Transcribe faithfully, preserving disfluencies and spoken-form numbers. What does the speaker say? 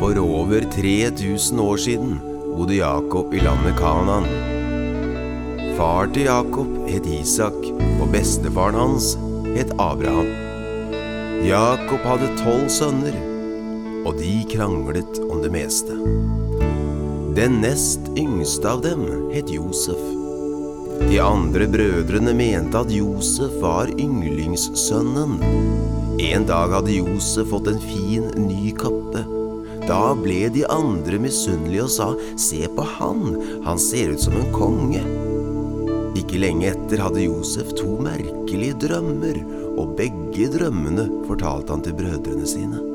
For over tre tusen år siden bodde Jakob i landet Kanaan. Far til Jakob het Isak, og bestefaren hans het Abraham. Jakob hadde tolv sønner, og de kranglet om det meste. Den nest yngste av dem het Josef. De andre brødrene mente at Josef var ynglingssønnen. En dag hadde Josef fått en fin ny kappe. Da ble de andre misunnelige og sa, «Se på han, han ser ut som en konge.» Ikke lenge etter hadde Josef to merkelige drømmer, og begge drømmene fortalte han til brødrene sine.